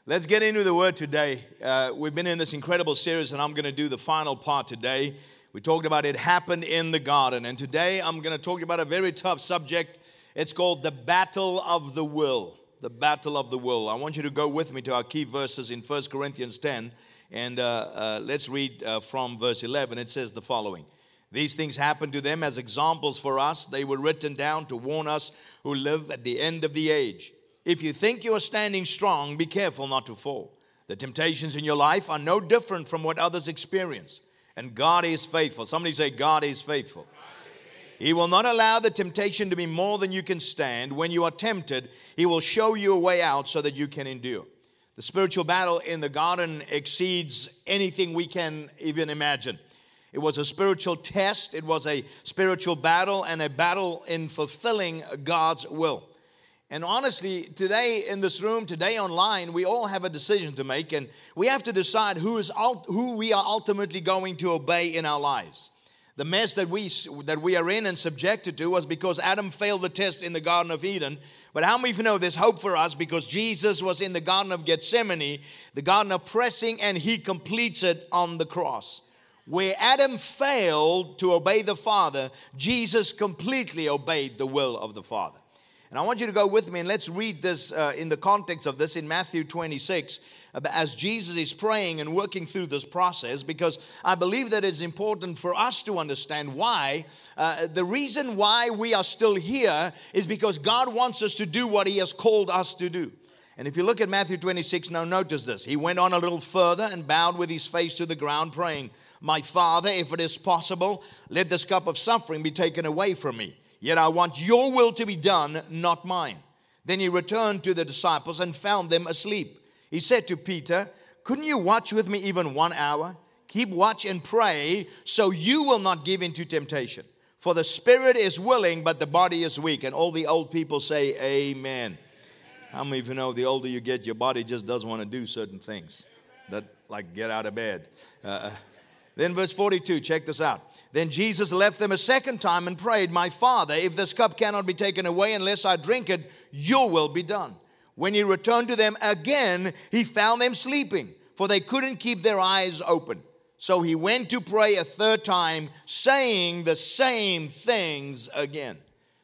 Let's get into the Word today. We've been in this incredible series, and I'm going to do the final part today. We talked about it happened in the garden, and today I'm going to talk about a very tough subject. It's called the battle of the will. The battle of the will. I want you to go with me to our key verses in 1 Corinthians 10, and let's read from verse 11. It says the following. These things happened to them as examples for us. They were written down to warn us who live at the end of the age. If you think you are standing strong, be careful not to fall. The temptations in your life are no different from what others experience. And God is faithful. Somebody say, God is faithful. He will not allow the temptation to be more than you can stand. When you are tempted, He will show you a way out so that you can endure. The spiritual battle in the garden exceeds anything we can even imagine. It was a spiritual test. It was a spiritual battle and a battle in fulfilling God's will. And honestly, today in this room, today online, we all have a decision to make, and we have to decide who we are ultimately going to obey in our lives. The mess that we are in and subjected to was because Adam failed the test in the Garden of Eden. But how many of you know there's hope for us because Jesus was in the Garden of Gethsemane, the Garden of pressing, and He completes it on the cross. Where Adam failed to obey the Father, Jesus completely obeyed the will of the Father. And I want you to go with me and let's read this in the context of this in Matthew 26 as Jesus is praying and working through this process, because I believe that it's important for us to understand why. The reason why we are still here is because God wants us to do what He has called us to do. And if you look at Matthew 26, now notice this. He went on a little further and bowed with His face to the ground, praying, "My Father, if it is possible, let this cup of suffering be taken away from me. Yet I want your will to be done, not mine." Then He returned to the disciples and found them asleep. He said to Peter, "Couldn't you watch with me even 1 hour? Keep watch and pray so you will not give into temptation. For the spirit is willing, but the body is weak." And all the old people say, amen. How many of you know the older you get, your body just doesn't want to do certain things that like get out of bed. Then verse 42, check this out. Then Jesus left them a second time and prayed, "My Father, if this cup cannot be taken away unless I drink it, your will be done." When He returned to them again, He found them sleeping, for they couldn't keep their eyes open. So He went to pray a third time, saying the same things again.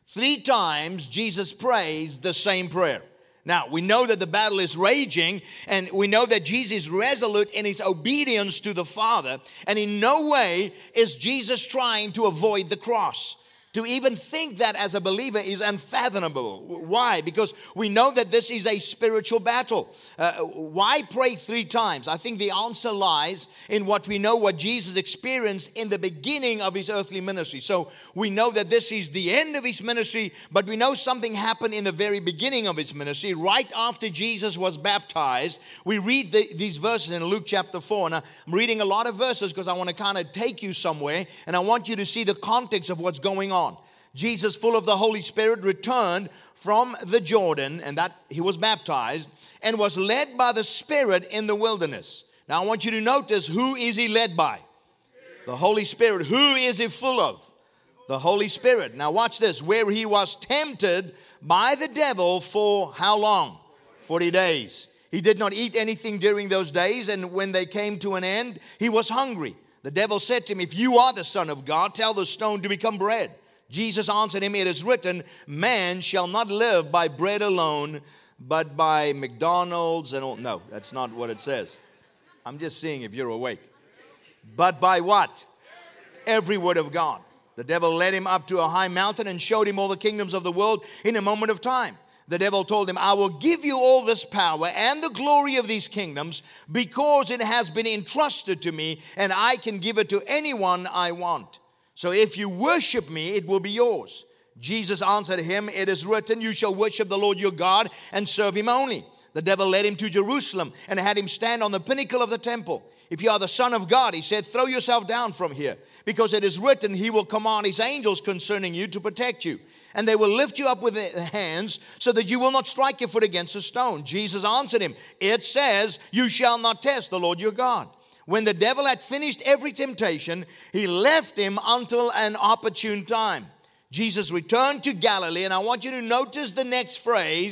3 times Jesus prays the same prayer. Now, we know that the battle is raging, and we know that Jesus is resolute in His obedience to the Father, and in no way is Jesus trying to avoid the cross. To even think that as a believer is unfathomable. Why? Because we know that this is a spiritual battle. Why pray 3 times? I think the answer lies in what we know what Jesus experienced in the beginning of His earthly ministry. So we know that this is the end of His ministry, but we know something happened in the very beginning of His ministry. Right after Jesus was baptized, we read these verses in Luke chapter 4. And I'm reading a lot of verses because I want to kind of take you somewhere, and I want you to see the context of what's going on. Jesus, full of the Holy Spirit, returned from the Jordan, and that He was baptized, and was led by the Spirit in the wilderness. Now I want you to notice, who is He led by? The Holy Spirit. Who is He full of? The Holy Spirit. Now watch this. Where He was tempted by the devil for how long? 40 days. He did not eat anything during those days, and when they came to an end, He was hungry. The devil said to Him, "If you are the Son of God, tell the stone to become bread." Jesus answered him, "It is written, man shall not live by bread alone, but by McDonald's and all." No, that's not what it says. I'm just seeing if you're awake. But by what? Every word of God. The devil led him up to a high mountain and showed him all the kingdoms of the world in a moment of time. The devil told him, "I will give you all this power and the glory of these kingdoms because it has been entrusted to me, and I can give it to anyone I want. So if you worship me, it will be yours." Jesus answered him, "It is written, you shall worship the Lord your God and serve Him only." The devil led him to Jerusalem and had him stand on the pinnacle of the temple. "If you are the Son of God," He said, "throw yourself down from here, because it is written, He will command His angels concerning you to protect you. And they will lift you up with their hands so that you will not strike your foot against a stone." Jesus answered him, "It says, you shall not test the Lord your God." When the devil had finished every temptation, he left him until an opportune time. Jesus returned to Galilee, and I want you to notice the next phrase,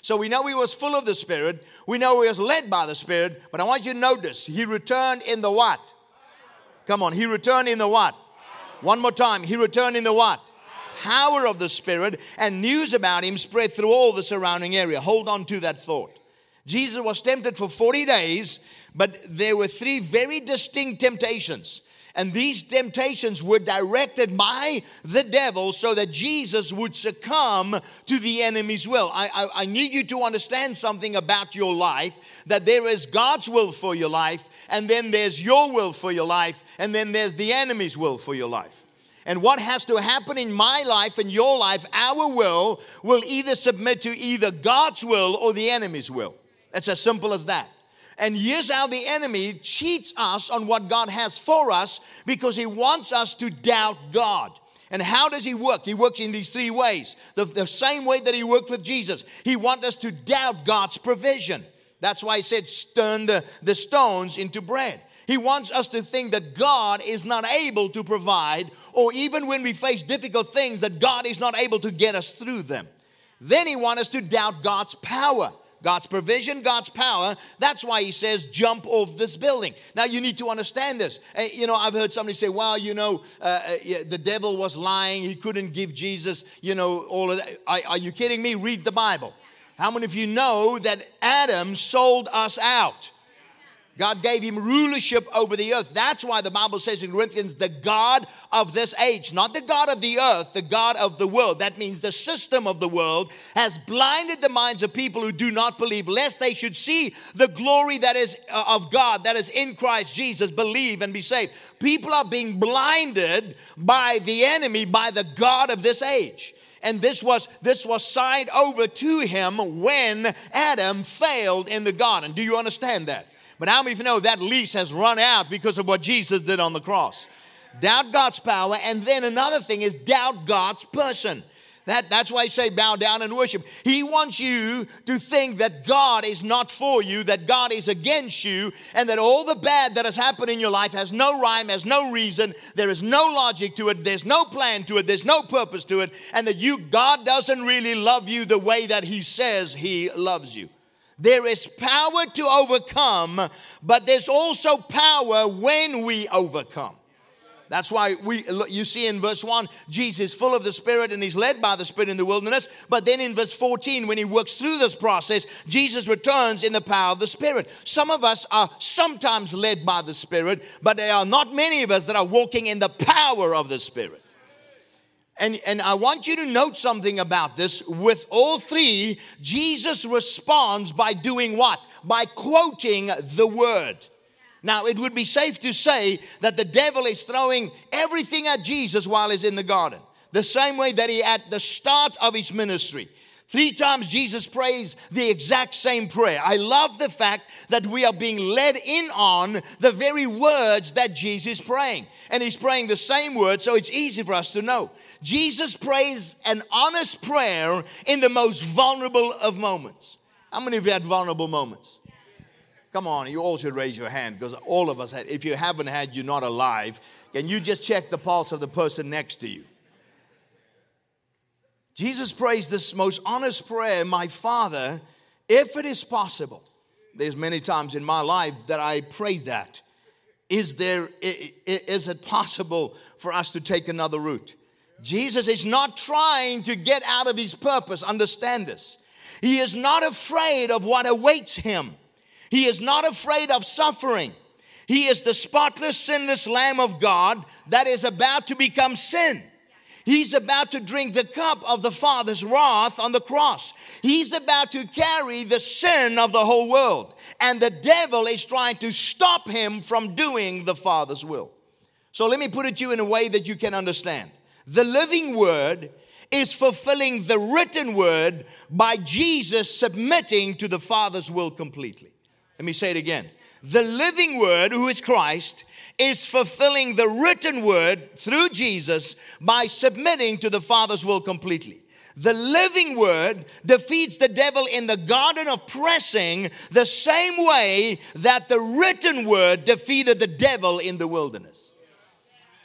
So we know he was full of the Spirit. We know he was led by the Spirit. But I want you to notice, he returned in the what? Come on, he returned in the what? One more time, he returned in the what? Power of the Spirit, and news about him spread through all the surrounding area. Hold on to that thought. Jesus was tempted for 40 days, but there were 3 very distinct temptations. And these temptations were directed by the devil so that Jesus would succumb to the enemy's will. I need you to understand something about your life, that there is God's will for your life, and then there's your will for your life, and then there's the enemy's will for your life. And what has to happen in my life and your life, our will either submit to either God's will or the enemy's will. It's as simple as that. And here's how the enemy cheats us on what God has for us, because he wants us to doubt God. And how does he work? He works in these 3 ways. The same way that he worked with Jesus. He wants us to doubt God's provision. That's why he said, turn the stones into bread. He wants us to think that God is not able to provide, or even when we face difficult things, that God is not able to get us through them. Then he wants us to doubt God's power. God's provision, God's power. That's why he says, jump off this building. Now, you need to understand this. I've heard somebody say, well, the devil was lying. He couldn't give Jesus, all of that. Are you kidding me? Read the Bible. How many of you know that Adam sold us out? God gave him rulership over the earth. That's why the Bible says in Corinthians, the God of this age, not the God of the earth, the God of the world. That means the system of the world has blinded the minds of people who do not believe, lest they should see the glory that is of God, that is in Christ Jesus, believe and be saved. People are being blinded by the enemy, by the God of this age. And this was signed over to him when Adam failed in the garden. Do you understand that? But how many of you know that lease has run out because of what Jesus did on the cross? Doubt God's power. And then another thing is doubt God's person. That's why I say bow down and worship. He wants you to think that God is not for you, that God is against you, and that all the bad that has happened in your life has no rhyme, has no reason, there is no logic to it, there's no plan to it, there's no purpose to it, and that God doesn't really love you the way that he says he loves you. There is power to overcome, but there's also power when we overcome. That's why you see in verse 1, Jesus is full of the Spirit and he's led by the Spirit in the wilderness. But then in verse 14, when he works through this process, Jesus returns in the power of the Spirit. Some of us are sometimes led by the Spirit, but there are not many of us that are walking in the power of the Spirit. And I want you to note something about this. With all 3, Jesus responds by doing what? By quoting the word. Now, it would be safe to say that the devil is throwing everything at Jesus while he's in the garden. The same way that he at the start of his ministry. 3 times Jesus prays the exact same prayer. I love the fact that we are being led in on the very words that Jesus is praying. And he's praying the same words, so it's easy for us to know. Jesus prays an honest prayer in the most vulnerable of moments. How many of you had vulnerable moments? Come on, you all should raise your hand, because all of us had. If you haven't had, you're not alive. Can you just check the pulse of the person next to you? Jesus prays this most honest prayer, my Father, if it is possible. There's many times in my life that I prayed that. Is it possible for us to take another route? Jesus is not trying to get out of his purpose. Understand this. He is not afraid of what awaits him. He is not afraid of suffering. He is the spotless, sinless Lamb of God that is about to become sin. He's about to drink the cup of the Father's wrath on the cross. He's about to carry the sin of the whole world. And the devil is trying to stop him from doing the Father's will. So let me put it to you in a way that you can understand. The living word is fulfilling the written word by Jesus submitting to the Father's will completely. Let me say it again. The living word, who is Christ, is fulfilling the written word through Jesus by submitting to the Father's will completely. The living word defeats the devil in the garden of pressing the same way that the written word defeated the devil in the wilderness.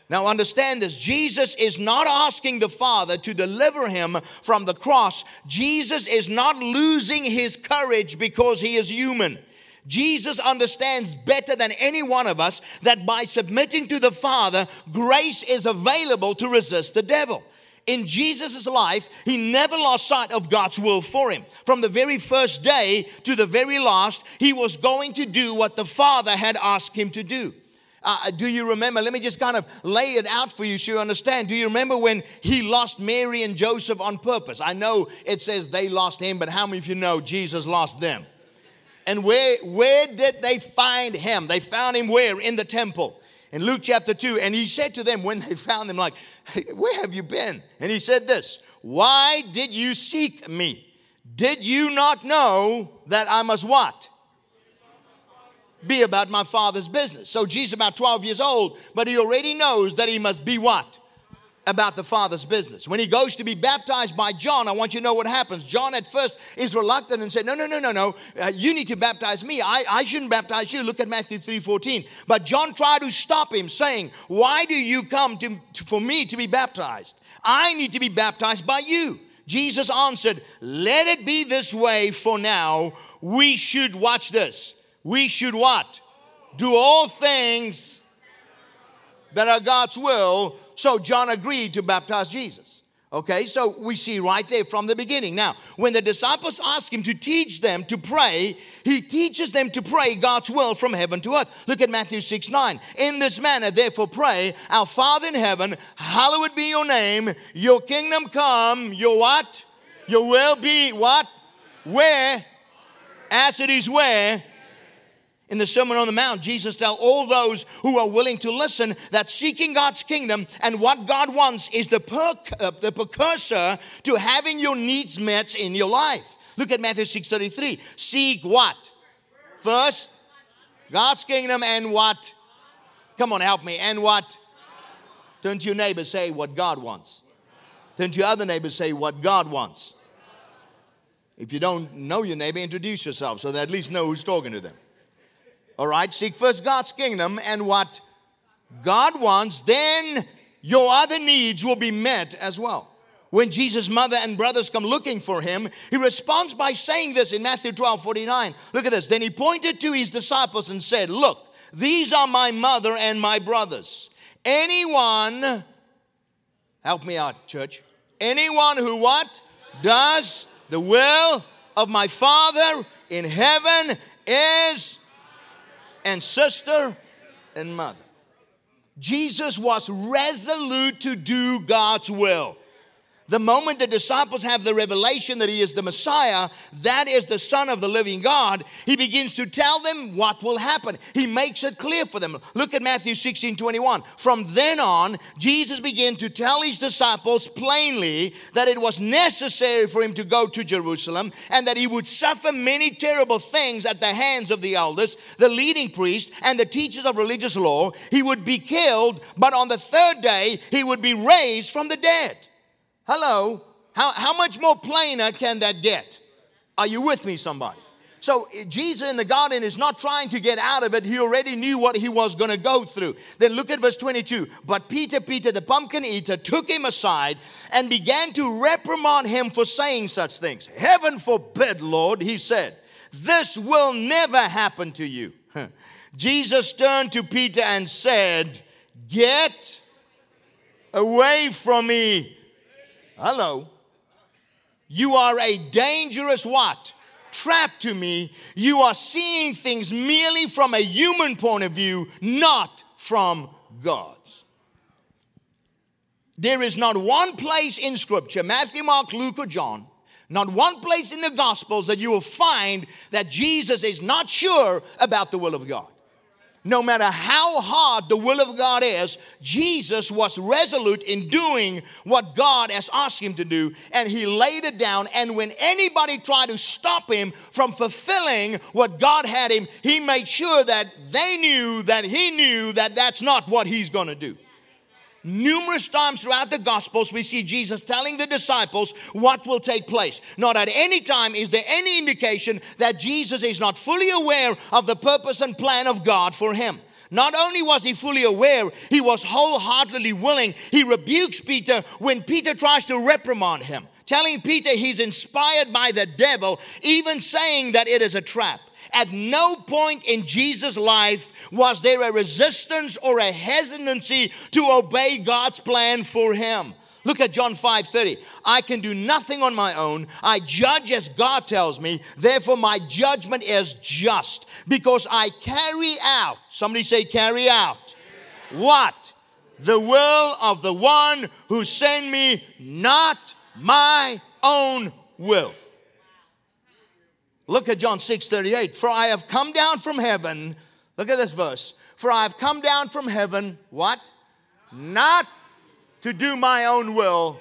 Now understand this. Jesus is not asking the Father to deliver him from the cross. Jesus is not losing his courage because he is human. Jesus understands better than any one of us that by submitting to the Father, grace is available to resist the devil. In Jesus' life, he never lost sight of God's will for him. From the very first day to the very last, he was going to do what the Father had asked him to do. Do you remember? Let me just kind of lay it out for you so you understand. Do you remember when he lost Mary and Joseph on purpose? I know it says they lost him, but how many of you know Jesus lost them? And where did they find him? They found him where? In the temple. In Luke chapter 2, and he said to them when they found him, like, hey, where have you been? And he said this, why did you seek me? Did you not know that I must what? Be about my Father's business. So Jesus is about 12 years old, but he already knows that he must be what? About the Father's business. When he goes to be baptized by John, I want you to know what happens. John at first is reluctant and said, no. You need to baptize me. I shouldn't baptize you. Look at Matthew 3:14. But John tried to stop him, saying, why do you come for me to be baptized? I need to be baptized by you. Jesus answered, let it be this way for now. We should, watch this. We should what? Do all things that are God's will. So John agreed to baptize Jesus. Okay, so we see right there from the beginning. Now, when the disciples ask him to teach them to pray, he teaches them to pray God's will from heaven to earth. Look at Matthew 6:9. In this manner, therefore, pray, our Father in heaven, hallowed be your name, your kingdom come, your what? Your will be what? Where? As it is where? In the Sermon on the Mount, Jesus tells all those who are willing to listen that seeking God's kingdom and what God wants is the precursor to having your needs met in your life. Look at Matthew 6:33. Seek what? First, God's kingdom and what? Come on, help me. And what? Turn to your neighbor, say what God wants. Turn to your other neighbor, say what God wants. If you don't know your neighbor, introduce yourself so they at least know who's talking to them. All right, seek first God's kingdom and what God wants, then your other needs will be met as well. When Jesus' mother and brothers come looking for him, he responds by saying this in Matthew 12:49. Look at this. Then he pointed to his disciples and said, look, these are my mother and my brothers. Anyone, help me out, church. Anyone who what? Does the will of my Father in heaven is and sister and mother. Jesus was resolute to do God's will. The moment the disciples have the revelation that he is the Messiah, that is the Son of the living God, he begins to tell them what will happen. He makes it clear for them. Look at Matthew 16:21. From then on, Jesus began to tell his disciples plainly that it was necessary for him to go to Jerusalem and that he would suffer many terrible things at the hands of the elders, the leading priests, and the teachers of religious law. He would be killed, but on the third day, he would be raised from the dead. Hello, how much more plainer can that get? Are you with me, somebody? So Jesus in the garden is not trying to get out of it. He already knew what he was going to go through. Then look at verse 22. But Peter, the pumpkin eater, took him aside and began to reprimand him for saying such things. Heaven forbid, Lord, he said, this will never happen to you. Jesus turned to Peter and said, get away from me. Hello. You are a dangerous what? Trap to me. You are seeing things merely from a human point of view, not from God's. There is not one place in Scripture, Matthew, Mark, Luke, or John, not one place in the Gospels that you will find that Jesus is not sure about the will of God. No matter how hard the will of God is, Jesus was resolute in doing what God has asked him to do, and he laid it down. And when anybody tried to stop him from fulfilling what God had him, he made sure that they knew that he knew that that's not what he's going to do. Numerous times throughout the Gospels, we see Jesus telling the disciples what will take place. Not at any time is there any indication that Jesus is not fully aware of the purpose and plan of God for him. Not only was he fully aware, he was wholeheartedly willing. He rebukes Peter when Peter tries to reprimand him, telling Peter he's inspired by the devil, even saying that it is a trap. At no point in Jesus' life was there a resistance or a hesitancy to obey God's plan for him. Look at John 5:30. I can do nothing on my own. I judge as God tells me. Therefore, my judgment is just because I carry out. Somebody say carry out. What? The will of the one who sent me, not my own will. Look at John 6:38. For I have come down from heaven. Look at this verse. For I have come down from heaven. What? Not to do my own will.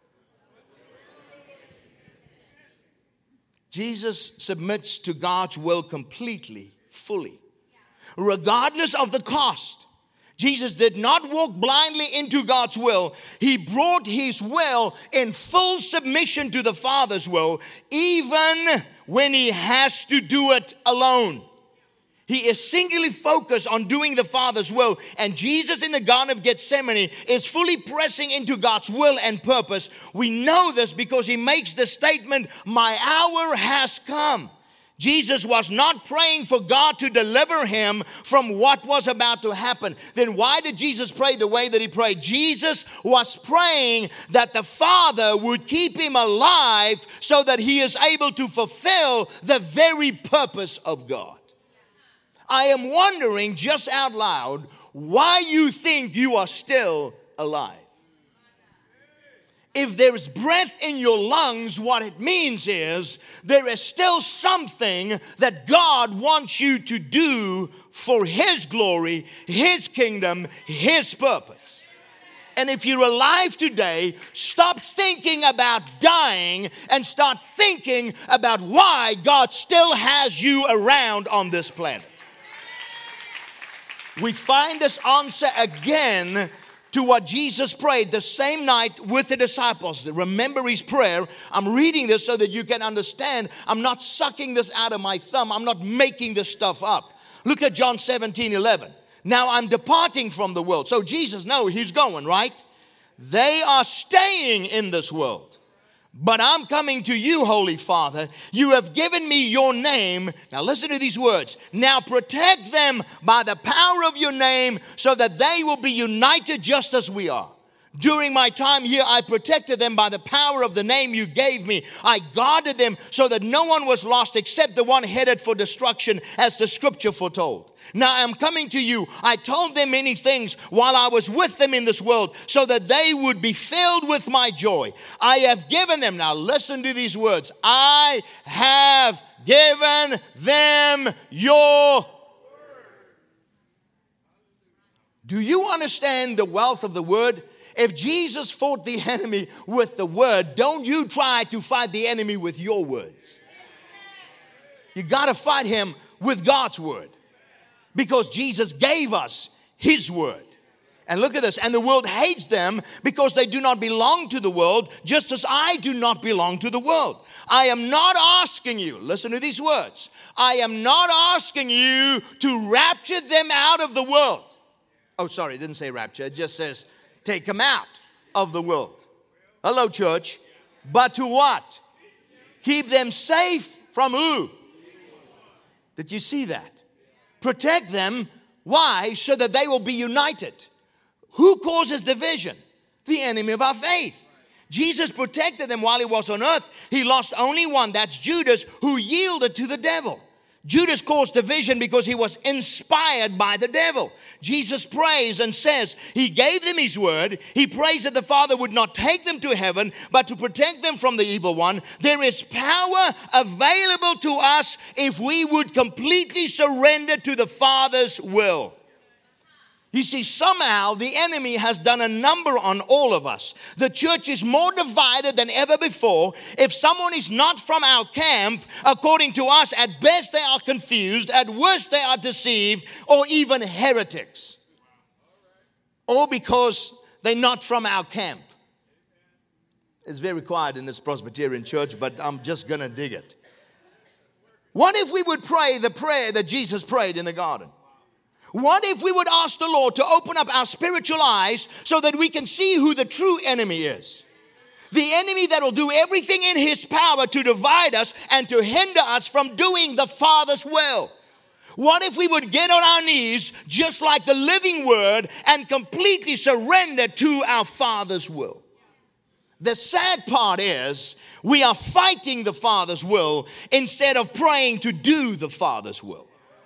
Jesus submits to God's will completely, fully, regardless of the cost. Jesus did not walk blindly into God's will. He brought his will in full submission to the Father's will, even when he has to do it alone. He is singularly focused on doing the Father's will. And Jesus in the Garden of Gethsemane is fully pressing into God's will and purpose. We know this because he makes the statement, my hour has come. Jesus was not praying for God to deliver him from what was about to happen. Then why did Jesus pray the way that he prayed? Jesus was praying that the Father would keep him alive so that he is able to fulfill the very purpose of God. I am wondering just out loud why you think you are still alive. If there is breath in your lungs, what it means is there is still something that God wants you to do for his glory, his kingdom, his purpose. And if you're alive today, stop thinking about dying and start thinking about why God still has you around on this planet. We find this answer again to what Jesus prayed the same night with the disciples. Remember his prayer. I'm reading this so that you can understand. I'm not sucking this out of my thumb. I'm not making this stuff up. Look at John 17:11. Now I'm departing from the world. So Jesus knows he's going, right? They are staying in this world. But I'm coming to you, Holy Father. You have given me your name. Now listen to these words. Now protect them by the power of your name so that they will be united just as we are. During my time here, I protected them by the power of the name you gave me. I guarded them so that no one was lost except the one headed for destruction, as the scripture foretold. Now I am coming to you. I told them many things while I was with them in this world so that they would be filled with my joy. I have given them, now listen to these words. I have given them your. Do you understand the wealth of the word? If Jesus fought the enemy with the word, don't you try to fight the enemy with your words. You got to fight him with God's word. Because Jesus gave us his word. And look at this. And the world hates them because they do not belong to the world, just as I do not belong to the world. I am not asking you, listen to these words. I am not asking you to rapture them out of the world. Oh, sorry, it didn't say rapture. It just says take them out of the world. Hello, church. But to what? Keep them safe from who? Did you see that? Protect them. Why? So that they will be united. Who causes division? The enemy of our faith. Jesus protected them while he was on earth. He lost only one. That's Judas, who yielded to the devil. Judas caused division because he was inspired by the devil. Jesus prays and says he gave them his word. He prays that the Father would not take them to heaven, but to protect them from the evil one. There is power available to us if we would completely surrender to the Father's will. You see, somehow the enemy has done a number on all of us. The church is more divided than ever before. If someone is not from our camp, according to us, at best they are confused, at worst they are deceived, or even heretics. All because they're not from our camp. It's very quiet in this Presbyterian church, but I'm just going to dig it. What if we would pray the prayer that Jesus prayed in the garden? What if we would ask the Lord to open up our spiritual eyes so that we can see who the true enemy is? The enemy that will do everything in his power to divide us and to hinder us from doing the Father's will. What if we would get on our knees just like the living Word and completely surrender to our Father's will? The sad part is we are fighting the Father's will instead of praying to do the Father's will.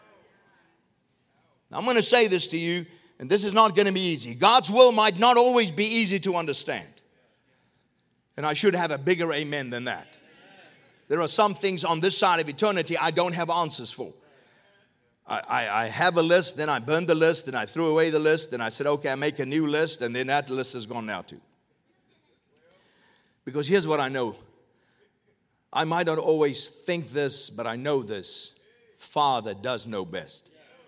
Now, I'm going to say this to you, and this is not going to be easy. God's will might not always be easy to understand. And I should have a bigger amen than that. There are some things on this side of eternity I don't have answers for. I have a list, then I burned the list, then I threw away the list, then I said, okay, I make a new list, and then that list is gone now too. Because here's what I know. I might not always think this, but I know this. Father does know best.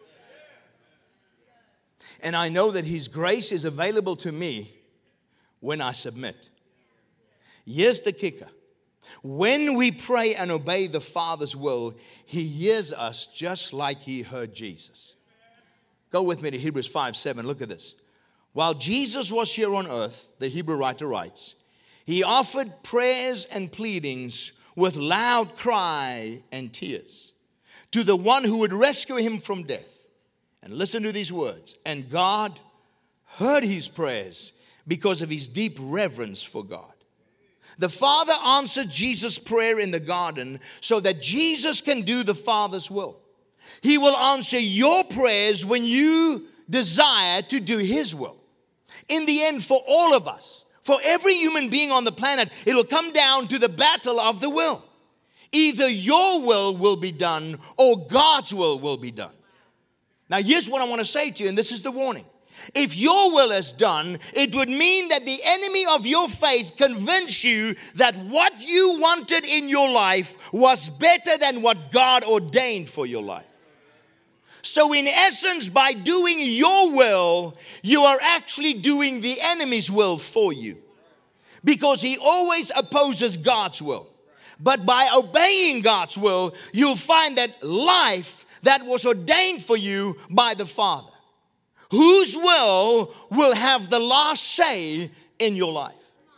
And I know that His grace is available to me when I submit. Here's the kicker. When we pray and obey the Father's will, He hears us just like He heard Jesus. Go with me to Hebrews 5:7. Look at this. While Jesus was here on earth, the Hebrew writer writes, He offered prayers and pleadings with loud cry and tears to the one who would rescue him from death. And listen to these words. And God heard his prayers because of his deep reverence for God. The Father answered Jesus' prayer in the garden so that Jesus can do the Father's will. He will answer your prayers when you desire to do His will. In the end, for all of us, for every human being on the planet, it will come down to the battle of the will. Either your will be done or God's will be done. Now, here's what I want to say to you, and this is the warning. If your will is done, it would mean that the enemy of your faith convinced you that what you wanted in your life was better than what God ordained for your life. So in essence, by doing your will, you are actually doing the enemy's will for you. Because he always opposes God's will. But by obeying God's will, you'll find that life that was ordained for you by the Father, whose will have the last say in your life.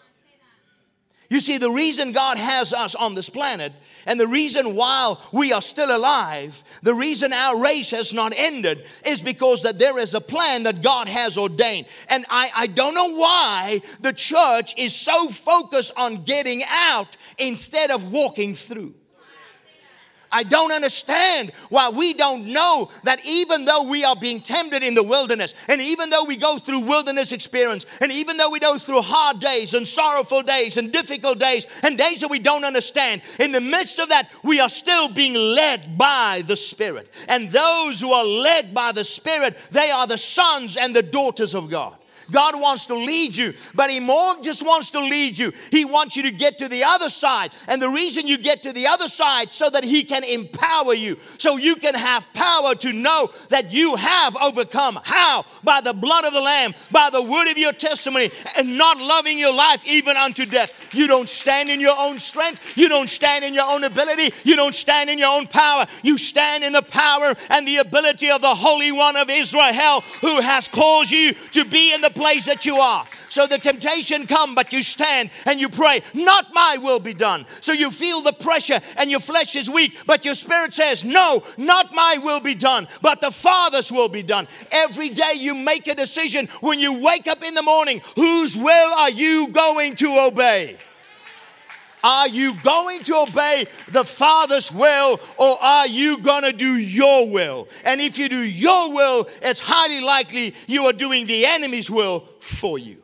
You see, the reason God has us on this planet, and the reason while we are still alive, the reason our race has not ended, is because that there is a plan that God has ordained. And I don't know why the church is so focused on getting out instead of walking through. I don't understand why we don't know that even though we are being tempted in the wilderness, and even though we go through wilderness experience, and even though we go through hard days and sorrowful days and difficult days and days that we don't understand, in the midst of that, we are still being led by the Spirit. And those who are led by the Spirit, they are the sons and the daughters of God. God wants to lead you, but He more just wants to lead you. He wants you to get to the other side. And the reason you get to the other side so that He can empower you, so you can have power to know that you have overcome. How? By the blood of the Lamb, by the word of your testimony, and not loving your life even unto death. You don't stand in your own strength. You don't stand in your own ability. You don't stand in your own power. You stand in the power and the ability of the Holy One of Israel, who has caused you to be in the place that you are. So the temptation come, but you stand and you pray, not my will be done. So you feel the pressure and your flesh is weak, but your spirit says, no, not my will be done, but the Father's will be done. Every day you make a decision when you wake up in the morning, whose will are you going to obey? Are you going to obey the Father's will, or are you going to do your will? And if you do your will, it's highly likely you are doing the enemy's will for you.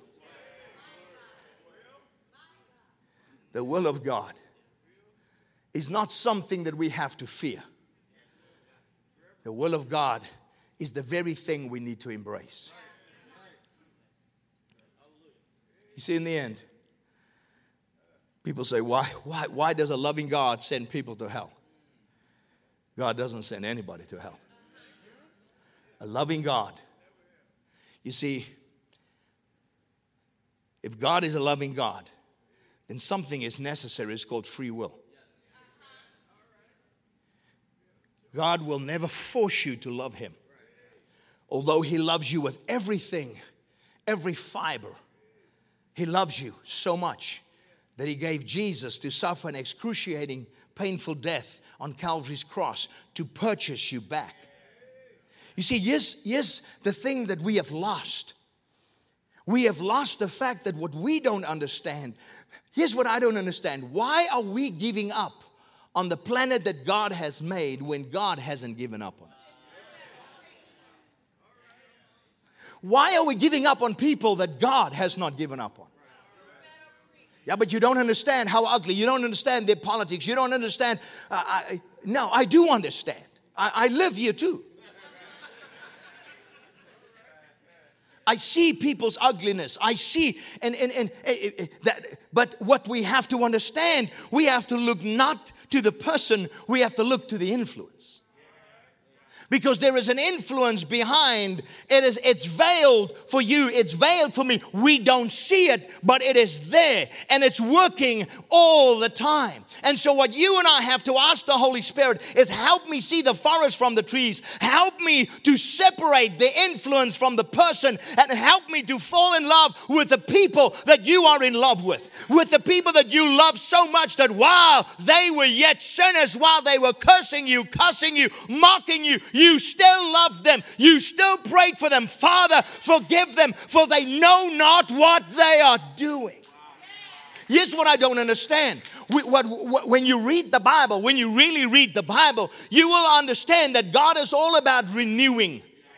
The will of God is not something that we have to fear. The will of God is the very thing we need to embrace. You see, in the end, people say, why does a loving God send people to hell? God doesn't send anybody to hell. A loving God. You see, if God is a loving God, then something is necessary. It's called free will. God will never force you to love Him. although He loves you with everything, every fiber, He loves you so much that He gave Jesus to suffer an excruciating, painful death on Calvary's cross to purchase you back. You see, here's the thing that we have lost. We have lost the fact that what we don't understand. Here's what I don't understand. Why are we giving up on the planet that God has made when God hasn't given up on it? Why are we giving up on people that God has not given up on? Yeah, but you don't understand how ugly. You don't understand their politics. You don't understand. No, I do understand. I live here too. I see people's ugliness. I see, and that. But what we have to understand, we have to look not to the person. We have to look to the influence. Because there is an influence behind it. It's veiled for you. It's veiled for me. We don't see it, but it is there. And it's working all the time. And so what you and I have to ask the Holy Spirit is, help me see the forest from the trees. Help me to separate the influence from the person. And help me to fall in love with the people that you are in love with. With the people that you love so much that while they were yet sinners, while they were cursing you, cussing you, mocking you, you still loved them. You still prayed for them. Father, forgive them, for they know not what they are doing. Here's what I don't understand. When you read the Bible, when you really read the Bible, you will understand that God is all about renewing.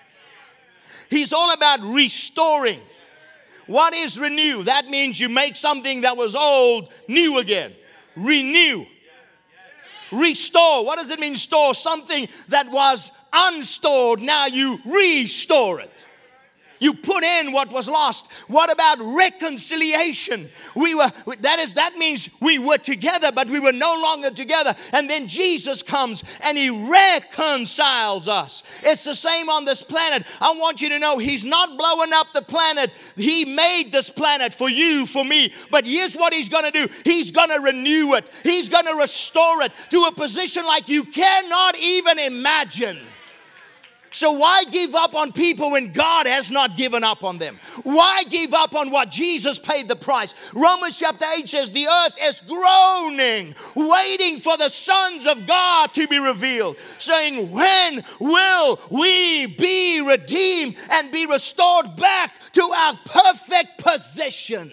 He's all about restoring. What is renew? That means you make something that was old new again. Renew. Restore. What does it mean, store? Something that was unstored, now you restore it. You put in what was lost. What about reconciliation? That means we were together, but we were no longer together. And then Jesus comes and He reconciles us. It's the same on this planet. I want you to know He's not blowing up the planet. He made this planet for you, for me. But here's what He's going to do. He's going to renew it. He's going to restore it to a position like you cannot even imagine. So why give up on people when God has not given up on them? Why give up on what Jesus paid the price? Romans chapter 8 says the earth is groaning, waiting for the sons of God to be revealed, saying, when will we be redeemed and be restored back to our perfect position?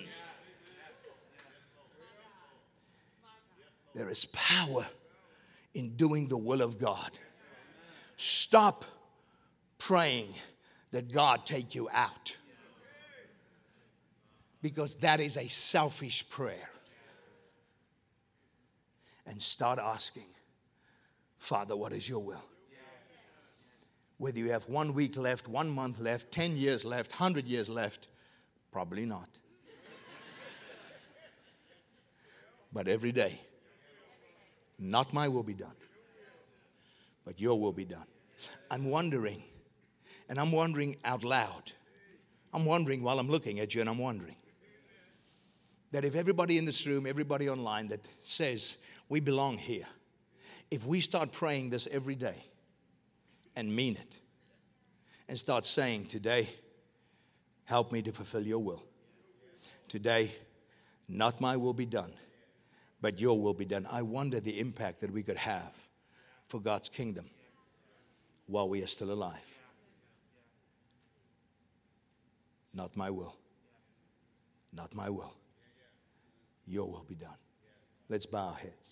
There is power in doing the will of God. Stop praying that God take you out, because that is a selfish prayer. And start asking, Father, what is your will? Whether you have 1 week left, 1 month left, 10 years left, 100 years left, probably not. But every day, not my will be done, but your will be done. I'm wondering, and I'm wondering out loud. I'm wondering while I'm looking at you, and I'm wondering that if everybody in this room, everybody online that says we belong here, if we start praying this every day and mean it, and start saying, today, help me to fulfill your will. Today, not my will be done, but your will be done. I wonder the impact that we could have for God's kingdom while we are still alive. Not my will. Not my will. Your will be done. Let's bow our heads.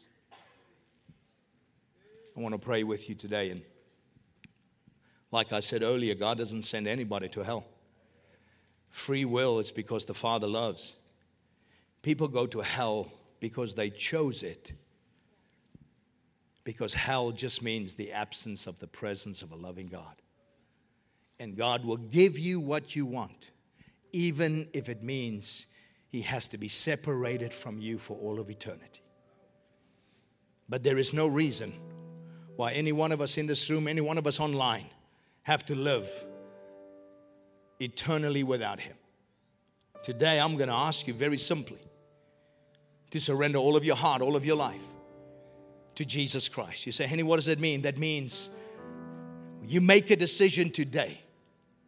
I want to pray with you today. And like I said earlier, God doesn't send anybody to hell. Free will is because the Father loves. People go to hell because they chose it. Because hell just means the absence of the presence of a loving God. And God will give you what you want, even if it means He has to be separated from you for all of eternity. But there is no reason why any one of us in this room, any one of us online, have to live eternally without Him. Today, I'm going to ask you very simply to surrender all of your heart, all of your life to Jesus Christ. You say, Henny, what does that mean? That means you make a decision today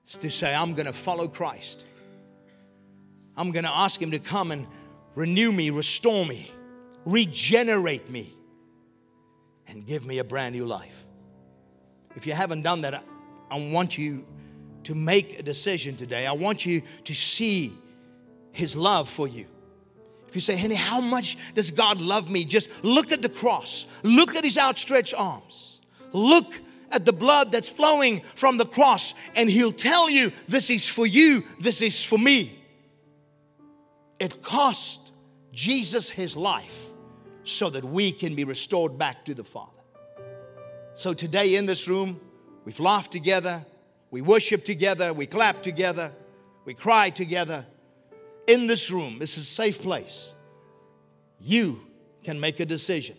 is to say, I'm going to follow Christ. I'm going to ask Him to come and renew me, restore me, regenerate me, and give me a brand new life. If you haven't done that, I want you to make a decision today. I want you to see His love for you. If you say, Henny, how much does God love me? Just look at the cross. Look at His outstretched arms. Look at the blood that's flowing from the cross, and He'll tell you, this is for you, this is for me. It cost Jesus His life so that we can be restored back to the Father. So today in this room, we've laughed together, we worship together, we clap together, we cry together. In this room, this is a safe place. You can make a decision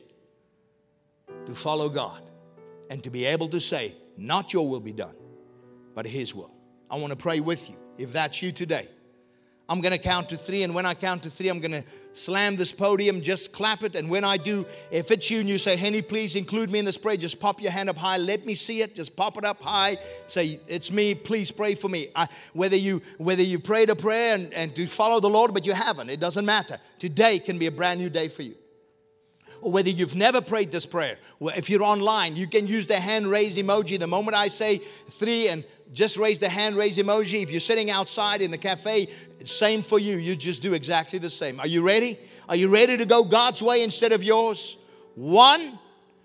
to follow God and to be able to say, not your will be done, but His will. I want to pray with you. If that's you today, I'm going to count to 3, and when I count to 3, I'm going to slam this podium, just clap it, and when I do, if it's you and you say, Henny, please include me in this prayer, just pop your hand up high, let me see it, just pop it up high, say, it's me, please pray for me. Whether you prayed a prayer and to follow the Lord, but you haven't, it doesn't matter. Today can be a brand new day for you. Or whether you've never prayed this prayer, if you're online, you can use the hand raise emoji. The moment I say 3, and just raise the hand raise emoji. If you're sitting outside in the cafe, it's same for you. You just do exactly the same. Are you ready? Are you ready to go God's way instead of yours? 1,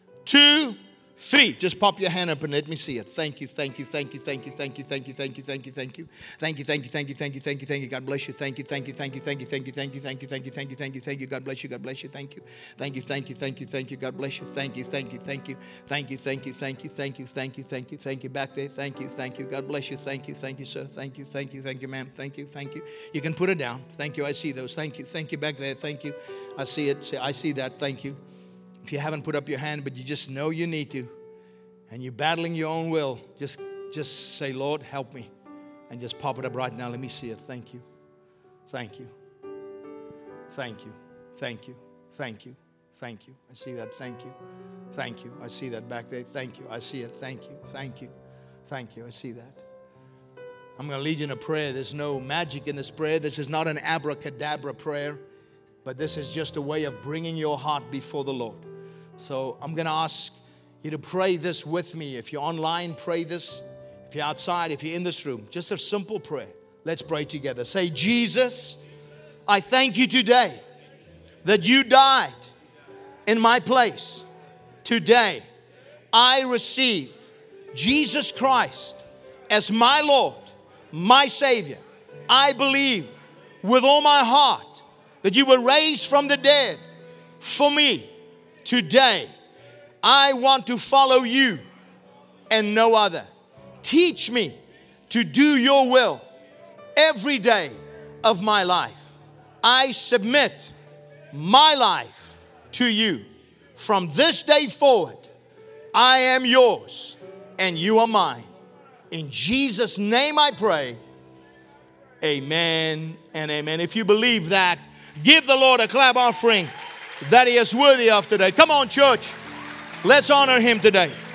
2, 3. Just pop your hand up and let me see it. Thank you, thank you, thank you, thank you, thank you, thank you, thank you, thank you, thank you, thank you, thank you, thank you, thank you, thank you, thank you. God bless you. Thank you, thank you, thank you, thank you, thank you, thank you, thank you, thank you, thank you, thank you, thank you. God bless you. God bless you. Thank you, thank you, thank you, thank you, thank you. God bless you. Thank you, thank you, thank you, thank you, thank you, thank you, thank you, thank you, thank you, thank you. Back there. Thank you, thank you. God bless you. Thank you, thank you, sir. Thank you, thank you, thank you, ma'am. Thank you, thank you. You can put it down. Thank you. I see those. Thank you, thank you. Back there. Thank you. I see it. I see that. Thank you. If you haven't put up your hand, but you just know you need to, and you're battling your own will, just say, Lord, help me. And just pop it up right now. Let me see it. Thank you. Thank you. Thank you. Thank you. Thank you. Thank you. I see that. Thank you. Thank you. I see that back there. Thank you. I see it. Thank you. Thank you. Thank you. I see that. I'm going to lead you in a prayer. There's no magic in this prayer. This is not an abracadabra prayer, but this is just a way of bringing your heart before the Lord. So I'm going to ask you to pray this with me. If you're online, pray this. If you're outside, if you're in this room, just a simple prayer. Let's pray together. Say, Jesus, I thank you today that you died in my place. Today, I receive Jesus Christ as my Lord, my Savior. I believe with all my heart that you were raised from the dead for me. Today, I want to follow you and no other. Teach me to do your will every day of my life. I submit my life to you. From this day forward, I am yours and you are mine. In Jesus' name I pray. Amen and amen. If you believe that, give the Lord a clap offering that He is worthy of today. Come on, church. Let's honor Him today.